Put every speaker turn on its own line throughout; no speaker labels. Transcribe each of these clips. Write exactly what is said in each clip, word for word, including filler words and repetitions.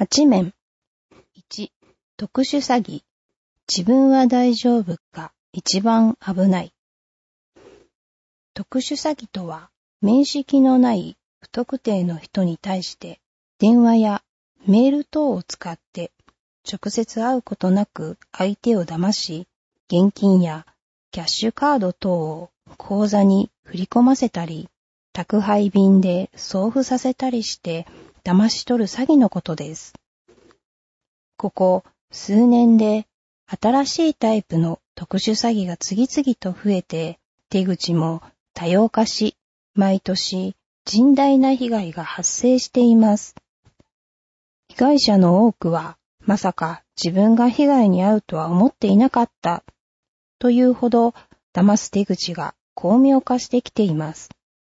はち面。いち、特殊詐欺。自分は大丈夫か一番危ない。特殊詐欺とは、面識のない不特定の人に対して電話やメール等を使って直接会うことなく相手を騙し、現金やキャッシュカード等を口座に振り込ませたり、宅配便で送付させたりして騙し取る詐欺のことです。ここ数年で新しいタイプの特殊詐欺が次々と増えて、手口も多様化し、毎年甚大な被害が発生しています。被害者の多くは、まさか自分が被害に遭うとは思っていなかったというほど騙す手口が巧妙化してきています。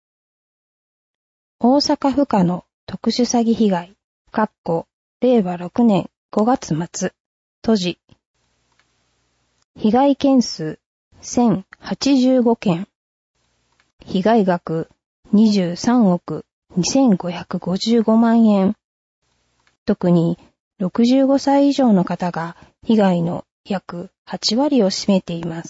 大阪府下の特殊詐欺被害、かっこれいわろくねんごがつ末、閉じ。被害件数せんはちじゅうごけん。被害額にじゅうさんおくにせんごひゃくごじゅうごまんえん。特にろくじゅうごさい以上の方が被害の約はちわりを占めています。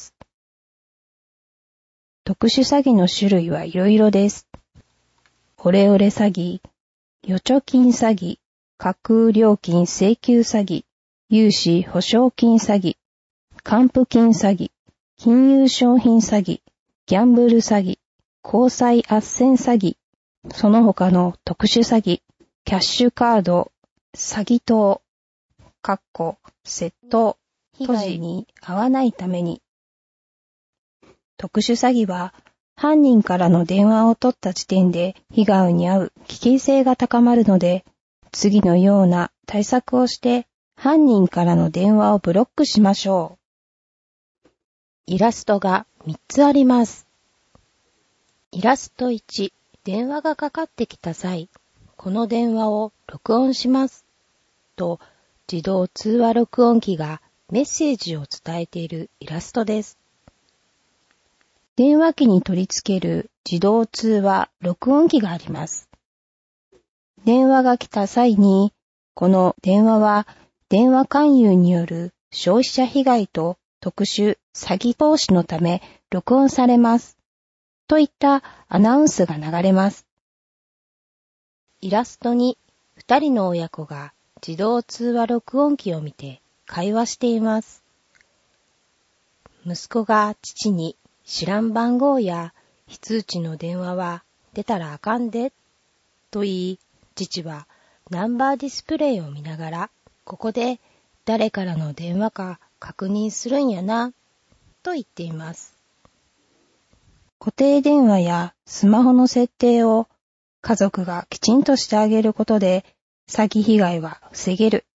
特殊詐欺の種類はいろいろです。オレオレ詐欺、預貯金詐欺、架空料金請求詐欺、融資保証金詐欺、還付金詐欺、金融商品詐欺、ギャンブル詐欺、交際斡旋詐欺、その他の特殊詐欺、キャッシュカード、詐欺等、かっこ窃盗、被害に遭わないために。特殊詐欺は、犯人からの電話を取った時点で被害に遭う危険性が高まるので、次のような対策をして犯人からの電話をブロックしましょう。イラストがみっつあります。イラストいち、電話がかかってきた際、この電話を録音しますと自動通話録音機がメッセージを伝えているイラストです。電話機に取り付ける自動通話録音機があります。電話が来た際に、この電話は電話勧誘による消費者被害と特殊詐欺防止のため録音されます。といったアナウンスが流れます。イラストにふたりの親子が自動通話録音機を見て会話しています。息子が父に知らん番号や非通知の電話は出たらあかんで、と言い、父はナンバーディスプレイを見ながら、ここで誰からの電話か確認するんやな、と言っています。固定電話やスマホの設定を家族がきちんとしてあげることで、詐欺被害は防げる。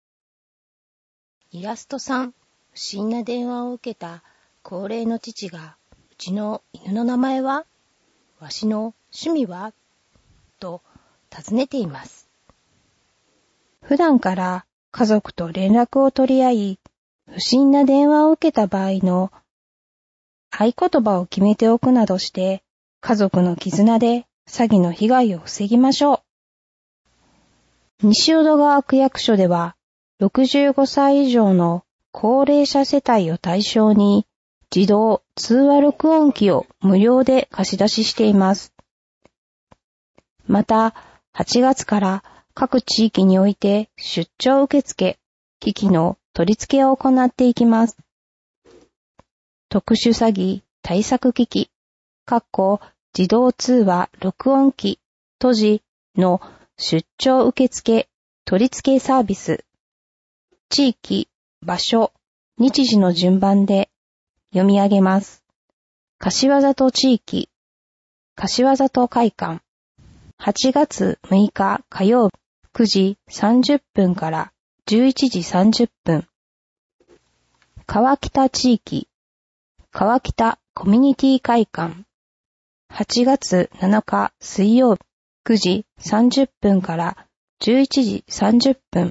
イラストさん、不審な電話を受けた高齢の父が、うちの犬の名前は？わしの趣味は？と尋ねています。普段から家族と連絡を取り合い、不審な電話を受けた場合の合言葉を決めておくなどして、家族の絆で詐欺の被害を防ぎましょう。西淀川区役所では、ろくじゅうごさい以上の高齢者世帯を対象に、自動通話録音機を無料で貸し出ししています。また、はちがつから各地域において出張受付、機器の取り付けを行っていきます。特殊詐欺対策機器、かっこ自動通話録音機、閉じの出張受付、取り付けサービス、地域、場所、日時の順番で読み上げます。柏里地域、柏里会館、はちがつむいか火曜日くじさんじゅっぷんからじゅういちじさんじゅっぷん。川北地域、川北コミュニティ会館、はちがつなのか水曜日くじさんじゅっぷんからじゅういちじさんじゅっぷん。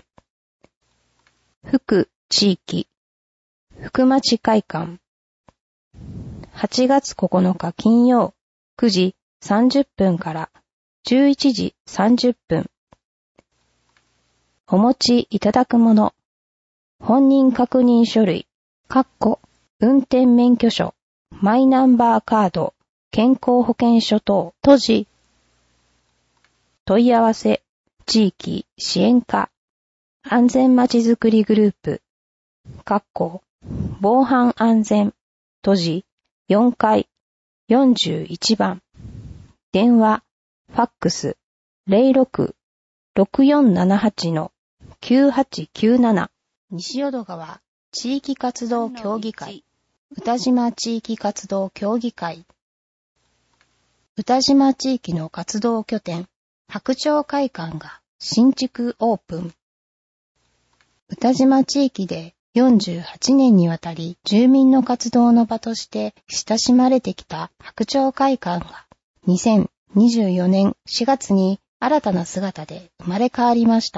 福地域、福町会館、はちがつここのか金曜くじさんじゅっぷんからじゅういちじさんじゅっぷん。 お持ちいただくもの、本人確認書類、括弧運転免許証、マイナンバーカード、健康保険証等、閉じ、問い合わせ、地域支援課、安全まちづくりグループ、括弧防犯安全、閉じ、よんかい、よんじゅういちばん、電話、ファックス、ゼロろく ろくよんななはち きゅうはちきゅうなな、西淀川地域活動協議会、歌島地域活動協議会、歌島地域の活動拠点、白鳥会館が新築オープン。歌島地域でよんじゅうはちねんにわたり住民の活動の場として親しまれてきた白鳥会館がにせんにじゅうよねんしがつに新たな姿で生まれ変わりました。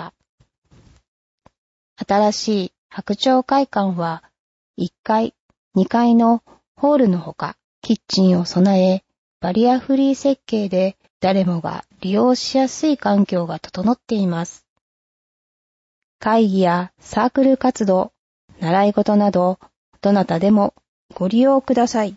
新しい白鳥会館はいっかい、にかいのホールのほかキッチンを備え、バリアフリー設計で誰もが利用しやすい環境が整っています。会議やサークル活動、習い事など、どなたでもご利用ください。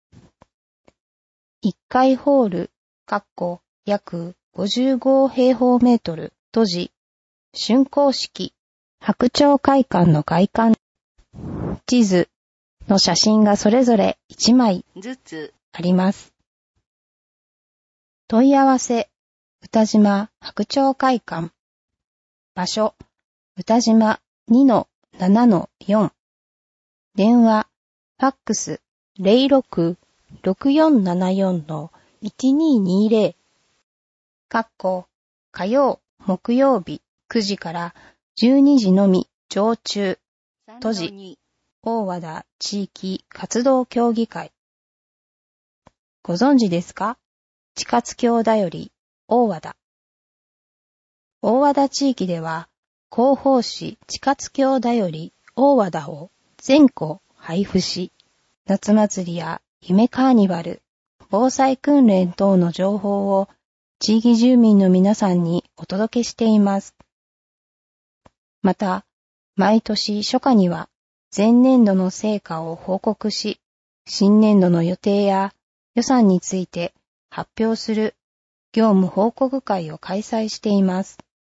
いっかいホール、括弧約ごじゅうごへいほうメートル、閉じ、竣工式、白鳥会館の外観、地図の写真がそれぞれいちまいずつあります。問い合わせ、歌島白鳥会館。場所、歌島 にのななのよん。電話、ファックス ゼロろく ろくよんななよん いちににゼロ。括弧火曜、木曜日くじからじゅうにじのみ常駐。閉じ、大和田地域活動協議会。ご存知ですか？地活協だより大和田。大和田地域では広報誌地活協だより大和田を全個配布し、夏祭りや夢カーニバル、防災訓練等の情報を地域住民の皆さんにお届けしています。また、毎年初夏には前年度の成果を報告し、新年度の予定や予算について発表する業務報告会を開催しています。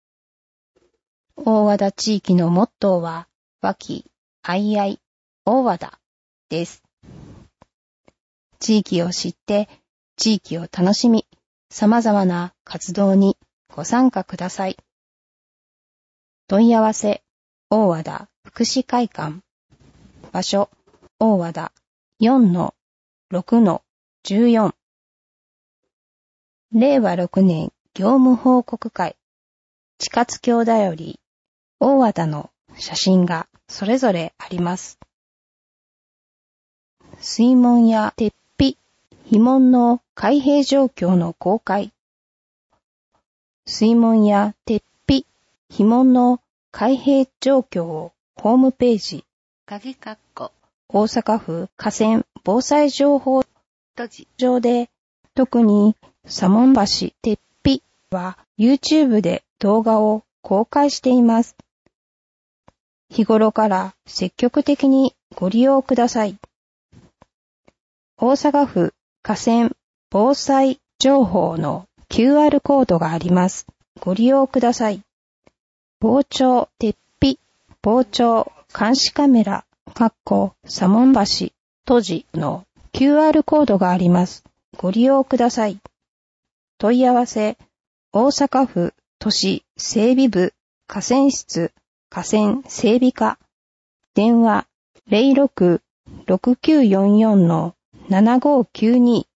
大和田地域のモットーは、和気あいあい大和田です。地域を知って、地域を楽しみ、様々な活動にご参加ください。問い合わせ、大和田福祉会館。場所、大和田 よんのろくのじゅうよん。れいわろくねん業務報告会。地活協だより大和田の写真がそれぞれあります。水門や鉄皮、樋門の開閉状況の公開。水門や鉄皮、樋門の開閉状況をホームページ、鍵括弧大阪府河川防災情報上で、特に左門橋鉄皮は YouTube で動画を公開しています。日頃から積極的にご利用ください。大阪府河川防災情報の キューアール コードがあります。ご利用ください。防潮鉄皮、防潮監視カメラ、括弧左門橋、閉じの キューアール コードがあります。ご利用ください。問い合わせ、大阪府都市整備部河川室河川整備課。電話 ゼロろく ろくきゅうよんよん ななごきゅうに。